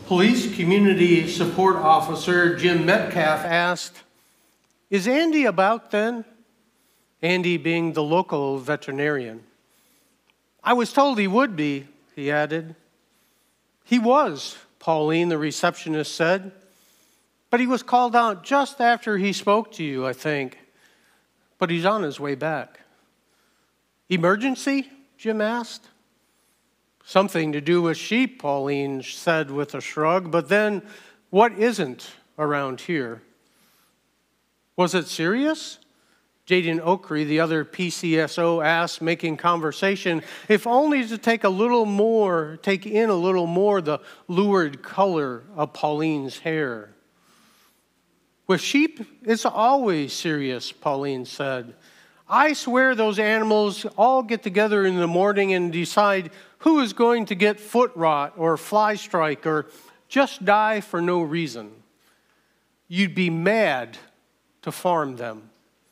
Police Community Support Officer Jim Metcalf asked, "Is Andy about then?" Andy being the local veterinarian. "I was told he would be," he added. "He was," Pauline, the receptionist, said. "But he was called out just after he spoke to you, I think. But he's on his way back." "Emergency?" Jim asked. "Something to do with sheep," Pauline said with a shrug. "But then, what isn't around here?" "Was it serious?" Jaden Oakry, the other PCSO, asked, making conversation, if only to take in a little more the lurid color of Pauline's hair. "With sheep, it's always serious," Pauline said. "I swear those animals all get together in the morning and decide who is going to get foot rot or fly strike or just die for no reason. You'd be mad to farm them."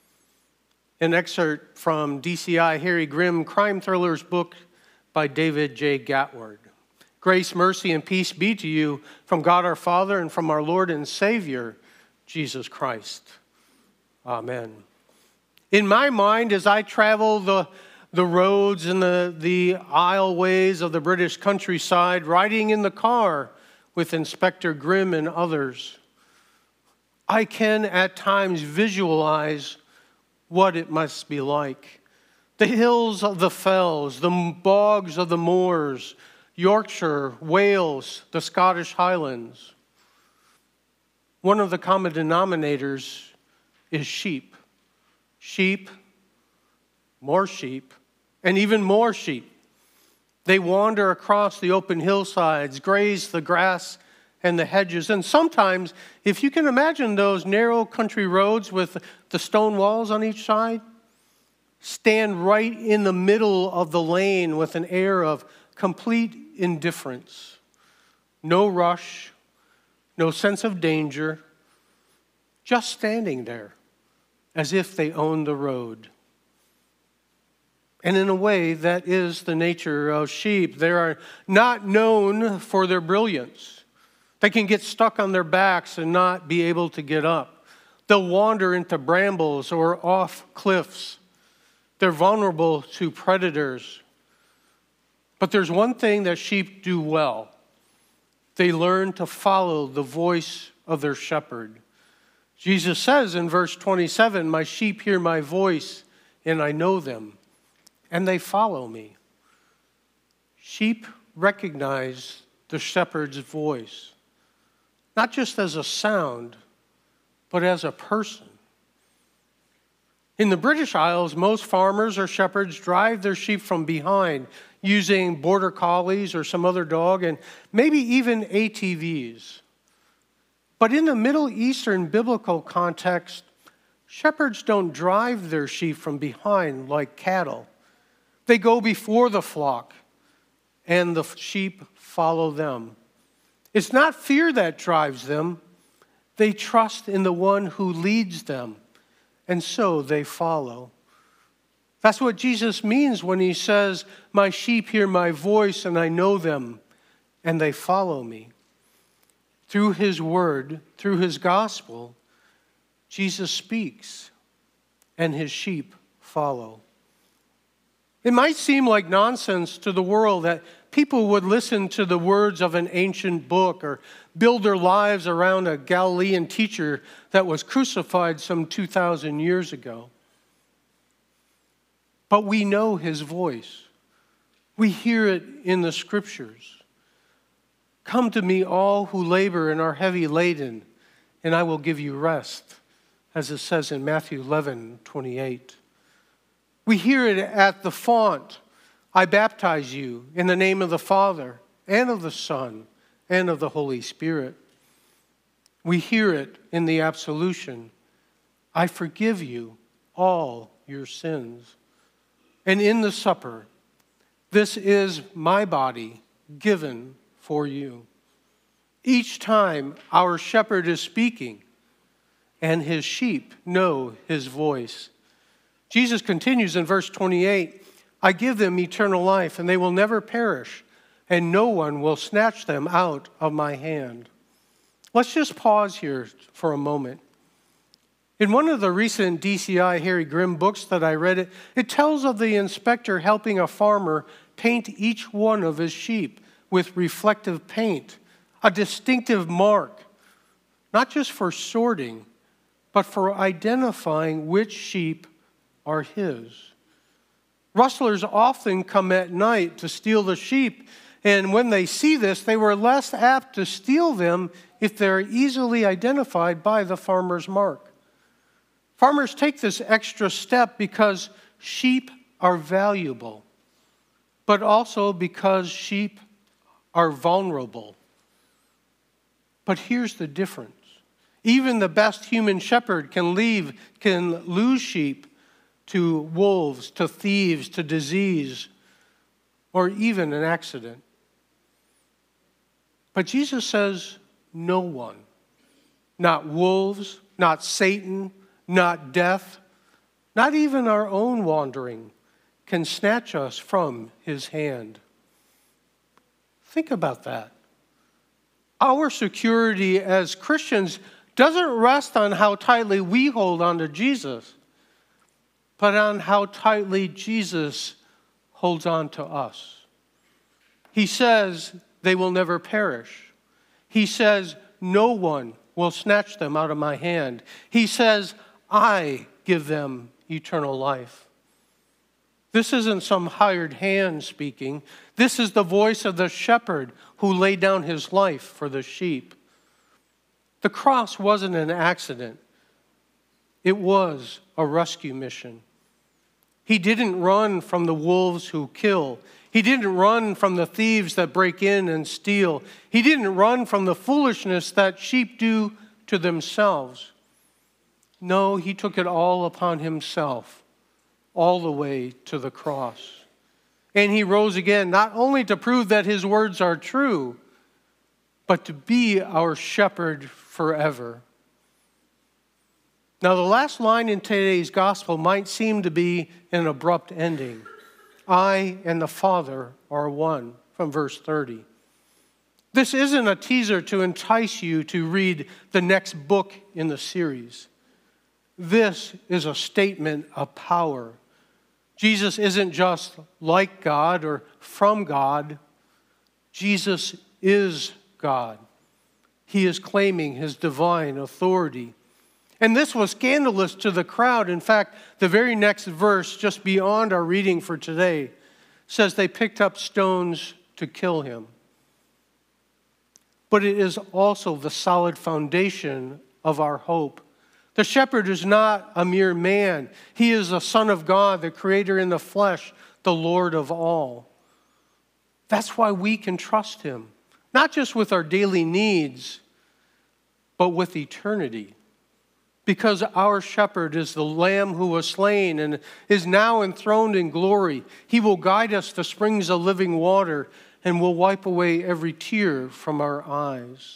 An excerpt from DCI Harry Grimm crime thrillers book by David J. Gatward. Grace, mercy, and peace be to you from God our Father and from our Lord and Savior, Jesus Christ. Amen. In my mind, as I travel the roads and the aisleways of the British countryside, riding in the car with Inspector Grimm and others, I can at times visualize what it must be like. The hills of the fells, the bogs of the moors, Yorkshire, Wales, the Scottish Highlands. One of the common denominators is sheep. Sheep, more sheep, and even more sheep. They wander across the open hillsides, graze the grass and the hedges. And sometimes, if you can imagine those narrow country roads with the stone walls on each side, stand right in the middle of the lane with an air of complete indifference. No rush, no sense of danger, just standing there as if they own the road. And in a way, that is the nature of sheep. They are not known for their brilliance. They can get stuck on their backs and not be able to get up. They'll wander into brambles or off cliffs. They're vulnerable to predators. But there's one thing that sheep do well. They learn to follow the voice of their shepherd. Jesus says in verse 27, "My sheep hear my voice, and I know them, and they follow me." Sheep recognize the shepherd's voice, not just as a sound, but as a person. In the British Isles, most farmers or shepherds drive their sheep from behind using border collies or some other dog, and maybe even ATVs. But in the Middle Eastern biblical context, shepherds don't drive their sheep from behind like cattle. They go before the flock, and the sheep follow them. It's not fear that drives them. They trust in the one who leads them, and so they follow. That's what Jesus means when he says, "My sheep hear my voice, and I know them, and they follow me." Through his word, through his gospel, Jesus speaks, and his sheep follow. It might seem like nonsense to the world that people would listen to the words of an ancient book or build their lives around a Galilean teacher that was crucified some 2,000 years ago. But we know his voice. We hear it in the scriptures. "Come to me, all who labor and are heavy laden, and I will give you rest," as it says in Matthew 11:28. We hear it at the font, "I baptize you in the name of the Father and of the Son and of the Holy Spirit." We hear it in the absolution, "I forgive you all your sins." And in the supper, "This is my body given for you." Each time our shepherd is speaking, and his sheep know his voice. Jesus continues in verse 28, "I give them eternal life, and they will never perish, and no one will snatch them out of my hand. Let's just pause here for a moment. In one of the recent DCI Harry Grimm books that I read, it tells of the inspector helping a farmer paint each one of his sheep with reflective paint, a distinctive mark, not just for sorting, but for identifying which sheep are his. Rustlers often come at night to steal the sheep, and when they see this, they were less apt to steal them if they're easily identified by the farmer's mark. Farmers take this extra step because sheep are valuable, but also because sheep are vulnerable. But here's the difference. Even the best human shepherd can lose sheep to wolves, to thieves, to disease, or even an accident. But Jesus says, no one, not wolves, not Satan, not death, not even our own wandering, can snatch us from his hand. Think about that. Our security as Christians doesn't rest on how tightly we hold on to Jesus, but on how tightly Jesus holds on to us. He says they will never perish. He says no one will snatch them out of my hand. He says I give them eternal life. This isn't some hired hand speaking. This is the voice of the shepherd who laid down his life for the sheep. The cross wasn't an accident. It was a rescue mission. He didn't run from the wolves who kill. He didn't run from the thieves that break in and steal. He didn't run from the foolishness that sheep do to themselves. No, he took it all upon himself, all the way to the cross. And he rose again, not only to prove that his words are true, but to be our shepherd forever. Now, the last line in today's gospel might seem to be an abrupt ending. I and the Father are one, from verse 30. This isn't a teaser to entice you to read the next book in the series. This is a statement of power. Jesus isn't just like God or from God. Jesus is God. He is claiming his divine authority. And this was scandalous to the crowd. In fact, the very next verse, just beyond our reading for today, says they picked up stones to kill him. But it is also the solid foundation of our hope. The shepherd is not a mere man. He is the Son of God, the Creator in the flesh, the Lord of all. That's why we can trust him, not just with our daily needs, but with eternity. Because our shepherd is the Lamb who was slain and is now enthroned in glory. He will guide us to springs of living water and will wipe away every tear from our eyes.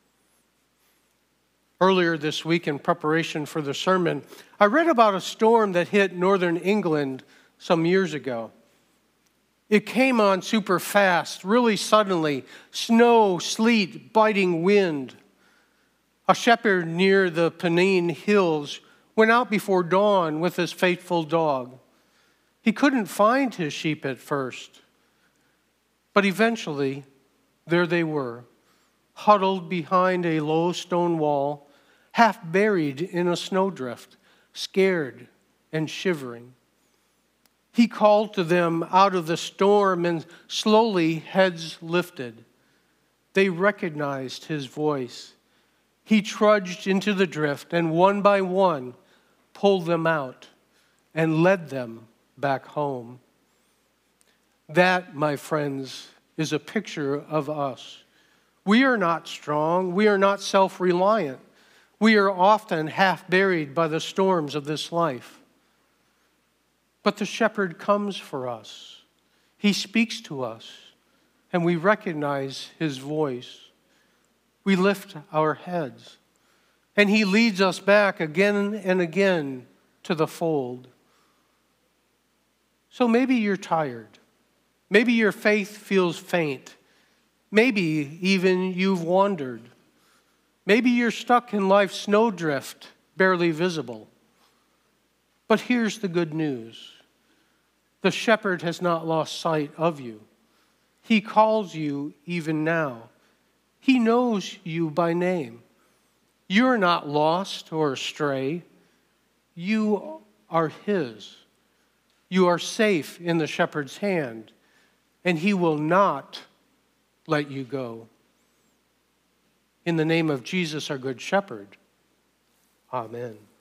Earlier this week, in preparation for the sermon, I read about a storm that hit northern England some years ago. It came on super fast, really suddenly. Snow, sleet, biting wind. A shepherd near the Pennine Hills went out before dawn with his faithful dog. He couldn't find his sheep at first, but eventually, there they were, huddled behind a low stone wall, half buried in a snowdrift, scared and shivering. He called to them out of the storm, and slowly heads lifted. They recognized his voice. He trudged into the drift and one by one pulled them out and led them back home. That, my friends, is a picture of us. We are not strong. We are not self-reliant. We are often half buried by the storms of this life. But the shepherd comes for us. He speaks to us, and we recognize his voice. We lift our heads, and he leads us back again and again to the fold. So maybe you're tired. Maybe your faith feels faint. Maybe even you've wandered. Maybe you're stuck in life's snowdrift, barely visible. But here's the good news. The shepherd has not lost sight of you. He calls you even now. He knows you by name. You're not lost or astray. You are his. You are safe in the shepherd's hand, and he will not let you go. In the name of Jesus, our good shepherd, amen.